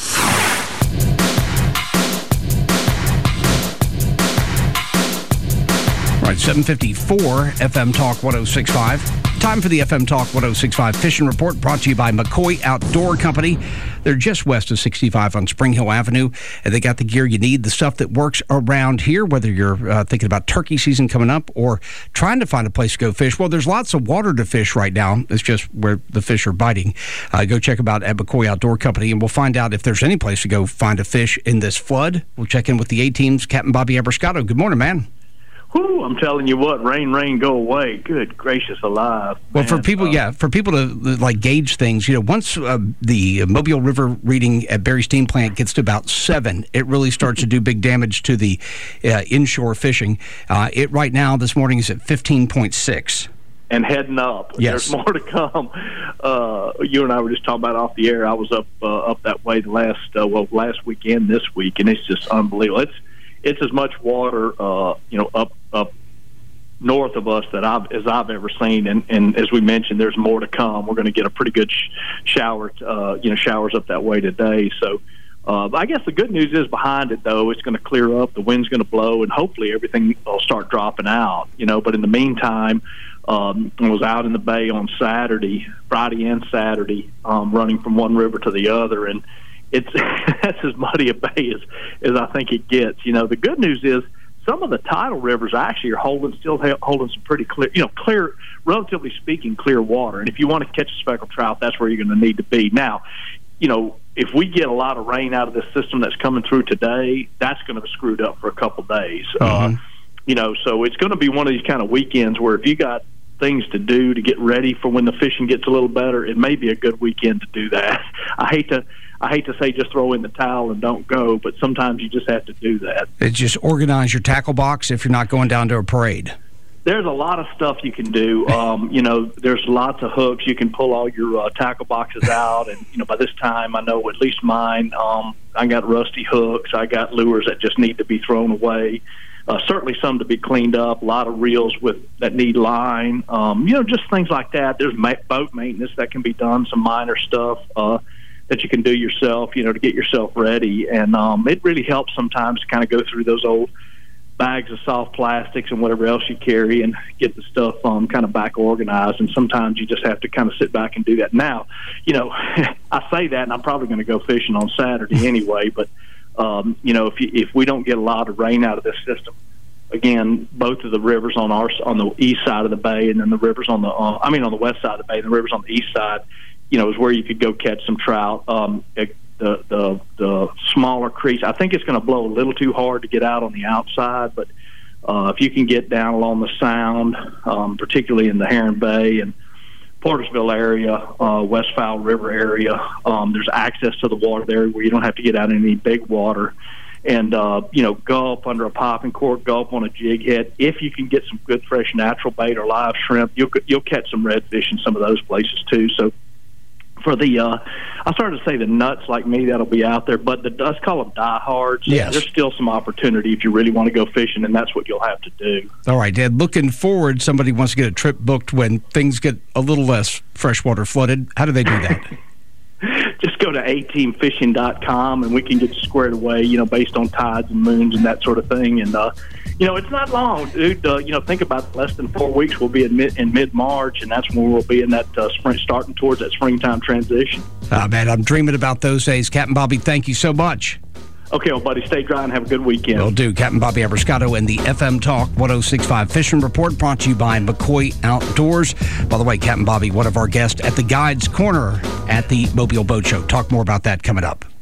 All right, seven fifty-four F M Talk one oh six point five. Time for the F M Talk one oh six point five Fishing Report, brought to you by McCoy Outdoor Company. They're just west of sixty-five on Spring Hill Avenue, and they got the gear you need, the stuff that works around here, whether you're uh, thinking about turkey season coming up or trying to find a place to go fish. Well, there's lots of water to fish right now. It's just where the fish are biting. Uh, go check them out at McCoy Outdoor Company, and we'll find out if there's any place to go find a fish in this flood. We'll check in with the A-Team's Captain Bobby Abrascato. Good morning, man. Whew, I'm telling you what, rain, rain, go away. Good gracious alive. Well, man. for people, uh, yeah, for people to like gauge things, you know, once uh, the Mobile River reading at Berry Steam Plant gets to about seven, it really starts to do big damage to the uh, inshore fishing. Uh, it right now this morning is at fifteen point six. And heading up. Yes. There's more to come. Uh, you and I were just talking about off the air. I was up uh, up that way the last uh, well last weekend, this week, and it's just unbelievable. It's it's as much water, uh, you know, up up north of us that I've as I've ever seen, and, and as we mentioned, there's more to come. We're going to get a pretty good sh- shower, uh, you know, showers up that way today. So, uh, I guess the good news is behind it, though, it's going to clear up. The wind's going to blow, and hopefully everything will start dropping out. You know, but in the meantime, um, I was out in the bay on Saturday, Friday and Saturday, um, running from one river to the other, and it's that's as muddy a bay as, as I think it gets. You know, the good news is some of the tidal rivers actually are holding, still holding some pretty clear, you know, clear, relatively speaking, clear water. And if you want to catch a speckled trout, that's where you're going to need to be. Now, you know, if we get a lot of rain out of this system that's coming through today, that's going to be screwed up for a couple days. Mm-hmm. Uh, you know, so it's going to be one of these kind of weekends where if you got things to do to get ready for when the fishing gets a little better, it may be a good weekend to do that. I hate to I hate to say just throw in the towel and don't go, but sometimes you just have to do that. It's just organize your tackle box if you're not going down to a parade. There's a lot of stuff you can do. Um, you know, there's lots of hooks. You can pull all your uh, tackle boxes out, and you know, by this time, I know at least mine. Um, I got rusty hooks. I got lures that just need to be thrown away. Uh, certainly some to be cleaned up. A lot of reels with that need line. Um, you know, just things like that. There's ma- boat maintenance that can be done. Some minor stuff uh, that you can do yourself. You know, to get yourself ready, and um, it really helps sometimes to kind of go through those old bags of soft plastics and whatever else you carry and get the stuff um, kind of back organized. And sometimes you just have to kind of sit back and do that. Now, you know, I say that, and I'm probably going to go fishing on Saturday anyway, but, um, you know, if you, if we don't get a lot of rain out of this system, again, both of the rivers on our on the east side of the bay, and then the rivers on the, uh, I mean, on the west side of the bay, and the rivers on the east side, you know, is where you could go catch some trout. Um, it, The, the the smaller creeks, I think it's going to blow a little too hard to get out on the outside, but uh, if you can get down along the Sound, um, particularly in the Heron Bay and Portersville area, uh, West Fowl River area, um, there's access to the water there where you don't have to get out in any big water. And, uh, you know, gulp under a popping cork, gulp on a jig head. If you can get some good fresh natural bait or live shrimp, you'll, you'll catch some redfish in some of those places too. So, for the, uh, I started to say the nuts like me that'll be out there, but the let's call them diehards. Yes. There's still some opportunity if you really want to go fishing, and that's what you'll have to do. All right, Dad. Looking forward, somebody wants to get a trip booked when things get a little less freshwater flooded. How do they do that? Just go to a team fishing dot com, and we can get you squared away, you know, based on tides and moons and that sort of thing. And, uh, You know, it's not long, dude. Uh, you know, think about it. Less than four weeks. We'll be in mid in mid March, and that's when we'll be in that uh, spring, starting towards that springtime transition. Ah, man, I'm dreaming about those days. Captain Bobby, thank you so much. Okay, well, buddy, stay dry and have a good weekend. Will do. Captain Bobby Abrascato and the F M Talk one oh six point five Fishing Report, brought to you by McCoy Outdoors. By the way, Captain Bobby, one of our guests at the Guides Corner at the Mobile Boat Show. Talk more about that coming up.